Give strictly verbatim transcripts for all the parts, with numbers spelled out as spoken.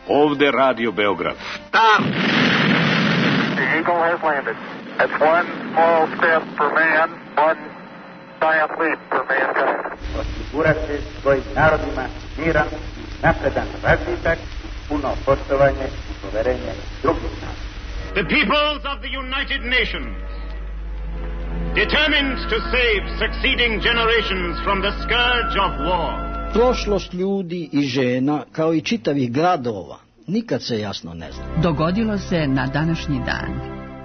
Ovde Radio Beograd. Stop! The Eagle has landed. That's one small step for man, one giant leap for mankind. Osigurati svojim narodima miran, napredan razvitak, puno poštovanje i poverenje drugih naroda. The peoples of the United Nations, determined to save succeeding generations from the scourge of war. Prošlost ljudi i žena, kao i čitavih gradova, nikad se jasno ne zna. Dogodilo se na današnji dan.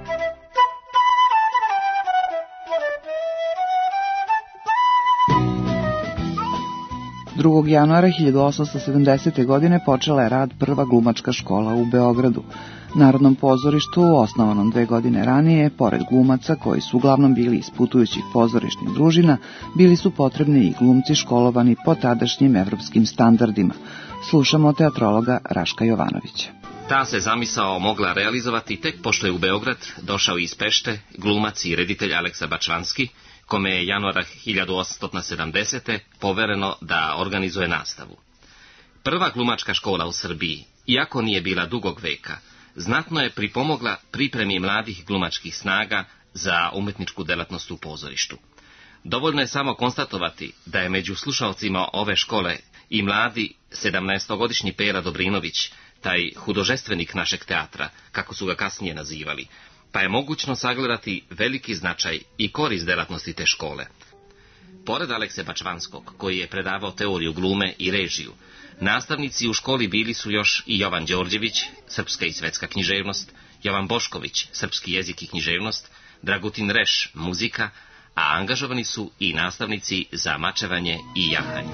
drugog januara hiljadu osamsto sedamdesete. godine počela je rad prva glumačka škola u Beogradu. Narodnom pozorištu, osnovanom dve godine ranije, pored glumaca koji su uglavnom bili iz putujućih pozorišnih družina, bili su potrebni i glumci školovani po tadašnjim evropskim standardima. Slušamo teatrologa Raška Jovanovića. Ta se zamisao mogla realizovati tek pošto je u Beograd došao iz Pešte glumac i reditelj Aleksa Bačvanski, kome je januara hiljadu osamsto sedamdesete. povereno da organizuje nastavu. Prva glumačka škola u Srbiji, iako nije bila dugog veka, znatno je pripomogla pripremi mladih glumačkih snaga za umetničku delatnost u pozorištu. Dovoljno je samo konstatovati da je među slušalcima ove škole i mladi sedamnaestogodišnji Pera Dobrinović, taj hudožestvenik našeg teatra, kako su ga kasnije nazivali, pa je mogućno sagledati veliki značaj i korist delatnosti te škole. Pored Alekse Bačvanskog, koji je predavao teoriju glume i režiju, nastavnici u školi bili su još i Jovan Đorđević, srpska i svetska književnost, Jovan Bošković, srpski jezik i književnost, Dragutin Reš, muzika, a angažovani su i nastavnici za mačevanje i jahanje.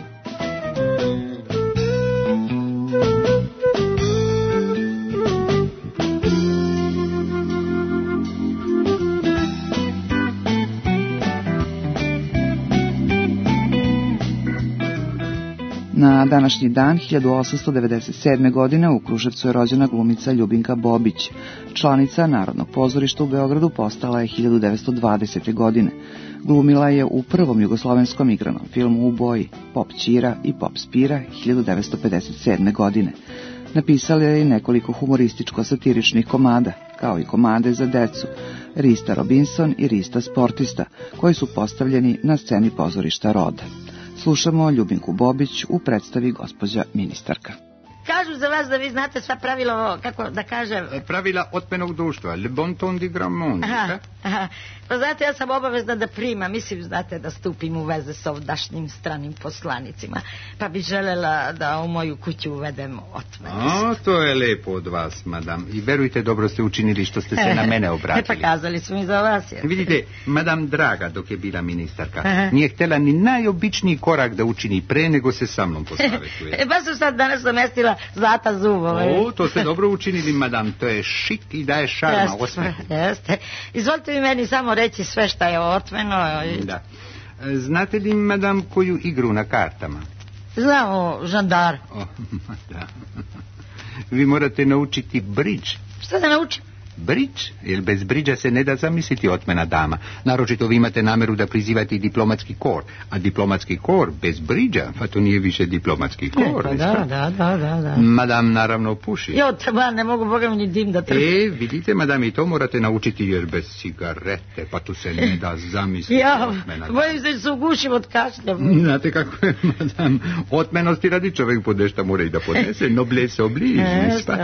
Na današnji dan, hiljadu osamsto devedeset sedme. godine, u Kruševcu je rođena glumica Ljubinka Bobić. Članica Narodnog pozorišta u Beogradu postala je hiljadu devetsto dvadesete. godine. Glumila je u prvom jugoslovenskom igranom filmu u boji Pop Ćira i Pop Spira hiljadu devetsto pedeset sedme. godine. Napisala je nekoliko humorističko-satiričnih komada, kao i komade za decu, Rista Robinson i Rista Sportista, koji su postavljeni na sceni pozorišta Roda. Slušamo Ljubinku Bobić u predstavi Gospođa ministarka. Kažu za vas da vi znate sva pravila, kako da kažem... Pravila otmenog društva, le bon ton di grand monde. Aha, aha. Pa znate, ja sam obavezna da primam, mislim, znate, da stupim u veze s ovdašnjim stranim poslanicima, pa bi želela da u moju kuću uvedem otmen. A, to je lepo od vas, madam. I verujte, dobro ste učinili što ste se na mene obratili. Pa kazali su mi za vas. Jer... Vidite, madam Draga, dok je bila ministarka, aha, nije htjela ni najobičniji korak da učini pre nego se sa mnom posavetuje. E, pa su sad danas namestila zlata zubove. O, to ste dobro učinili, madam, to je šik i daje šarma osmehu. Jeste. Izvolite mi meni samo reći sve šta je otmeno. Da. Znate li, madam, koju igru na kartama? Znamo, žandar. O, da. Vi morate naučiti bridge. Šta da naučim? Bridge, jer bez bridža se ne da zamisliti otmena dama. Naročito vi imate nameru da prizivate diplomatski kor, a diplomatski kor bez bridža, pa to nije više diplomatski kor. E, pa da, da, da, da, da. Madam naravno puši. Jo, teba, ne mogu, boga mi ni dim da trpi. E, vidite, madam, i to morate naučiti, jer bez cigarete, pa tu se ne da zamisliti ja, otmena. bojim se da se ugušim od kašlja. Znate kako je, madam, otmenosti radi čovjek podešta mora i da podnese, noblesse oblige, e, pa.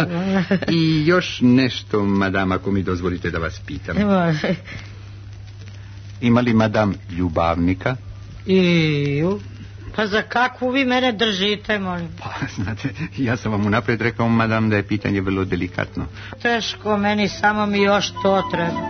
I još nešto, madam, ako mi dozvolite da vas pitam. Ima li madam ljubavnika? Iju, pa za kakvu vi mene držite, molim? Pa, znate, ja sam vam unaprijed rekao, madam, da je pitanje vrlo delikatno. Teško, meni samo mi još to treba.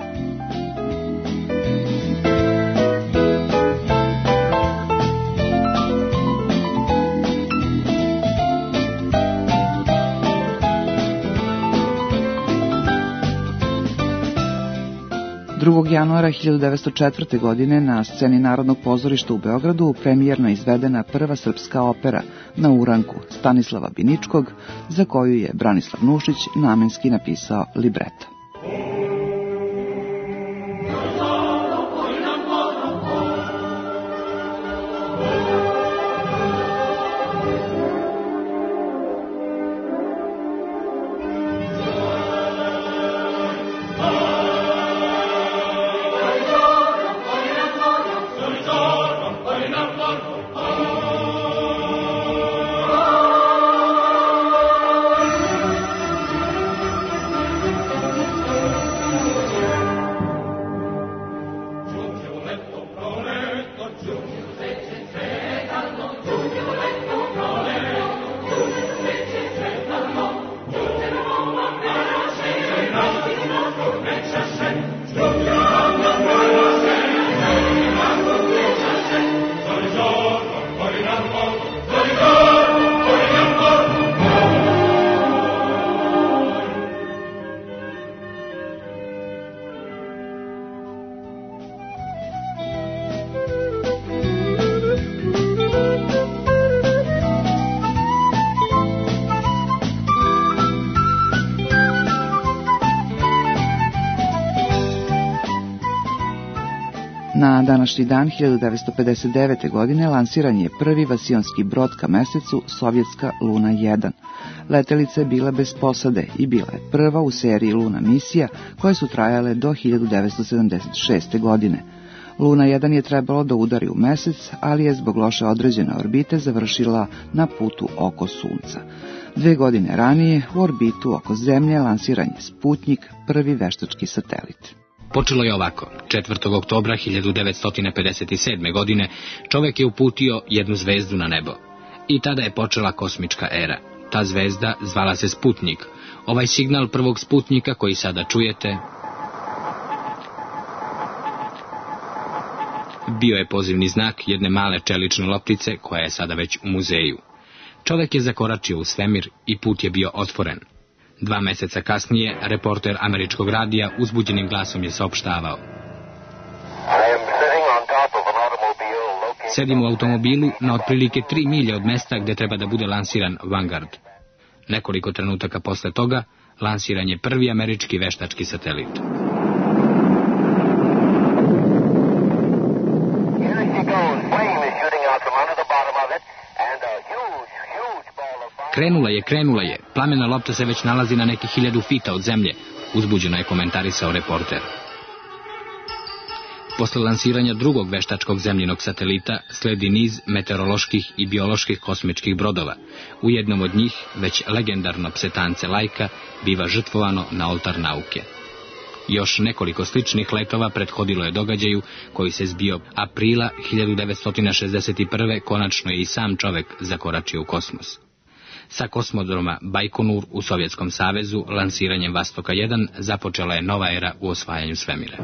drugog januara hiljadu devetsto četvrte. godine na sceni Narodnog pozorišta u Beogradu premijerno izvedena prva srpska opera Na uranku Stanislava Biničkog, za koju je Branislav Nušić namenski napisao libreto. Na današnji dan hiljadu devetsto pedeset devete. godine lansiran je prvi vasionski brod ka mesecu, sovjetska Luna jedan. Letelica je bila bez posade i bila je prva u seriji Luna misija koje su trajale do hiljadu devetsto sedamdeset šeste. godine. Luna jedan je trebalo da udari u mesec, ali je zbog loše određene orbite završila na putu oko Sunca. Dve godine ranije u orbitu oko Zemlje lansiran je Sputnjik, prvi veštački satelit. Počelo je ovako. četvrtog oktobra hiljadu devetsto pedeset sedme. godine čovjek je uputio jednu zvezdu na nebo. I tada je počela kosmička era. Ta zvezda zvala se Sputnjik. Ovaj signal prvog Sputnjika koji sada čujete bio je pozivni znak jedne male čelične loptice koja je sada već u muzeju. Čovjek je zakoračio u svemir i put je bio otvoren. Dva meseca kasnije, reporter američkog radija uzbuđenim glasom je saopštavao: sedim u automobilu na otprilike tri milje od mesta gdje treba da bude lansiran Vanguard. Nekoliko trenutaka posle toga, lansiran je prvi američki veštački satelit. Krenula je, krenula je. Plamena lopta se već nalazi na nekih hiljadu fita od zemlje, uzbuđeno je komentarisao reporter. Posle lansiranja drugog veštačkog zemljinog satelita sledi niz meteoroloških i bioloških kosmičkih brodova. U jednom od njih, već legendarno psetance Lajka, biva žrtvovano na oltar nauke. Još nekoliko sličnih letova prethodilo je događaju koji se zbio aprila hiljadu devetsto šezdeset prve. Konačno je i sam čovek zakoračio u kosmos. Sa kosmodroma Bajkonur u Sovjetskom savezu lansiranjem Vastoka jedan započela je nova era u osvajanju svemira.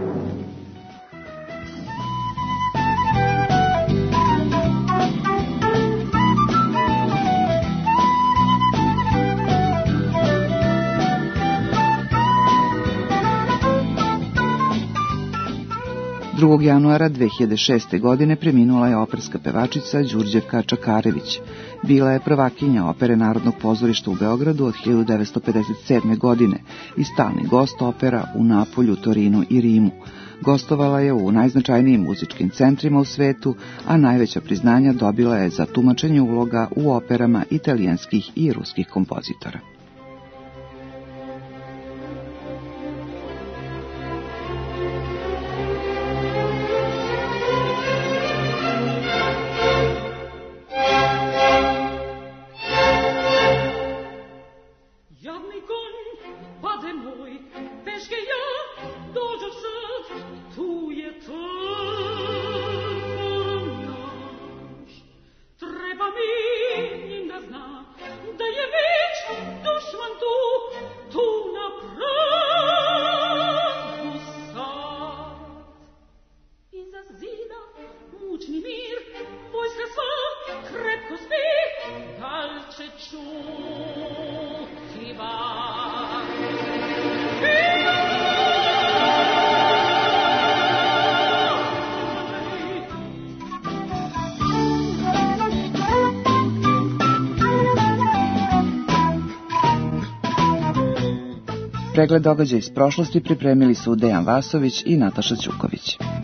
drugog januara dve hiljade šeste. godine preminula je operska pevačica Đurđevka Čakarević. Bila je prvakinja opere Narodnog pozorišta u Beogradu od hiljadu devetsto pedeset sedme. godine i stalni gost opera u Napolju, Torinu i Rimu. Gostovala je u najznačajnijim muzičkim centrima u svetu, a najveća priznanja dobila je za tumačenje uloga u operama italijanskih i ruskih kompozitora. Pregled događaja iz prošlosti pripremili su Dejan Vasović i Nataša Ćuković.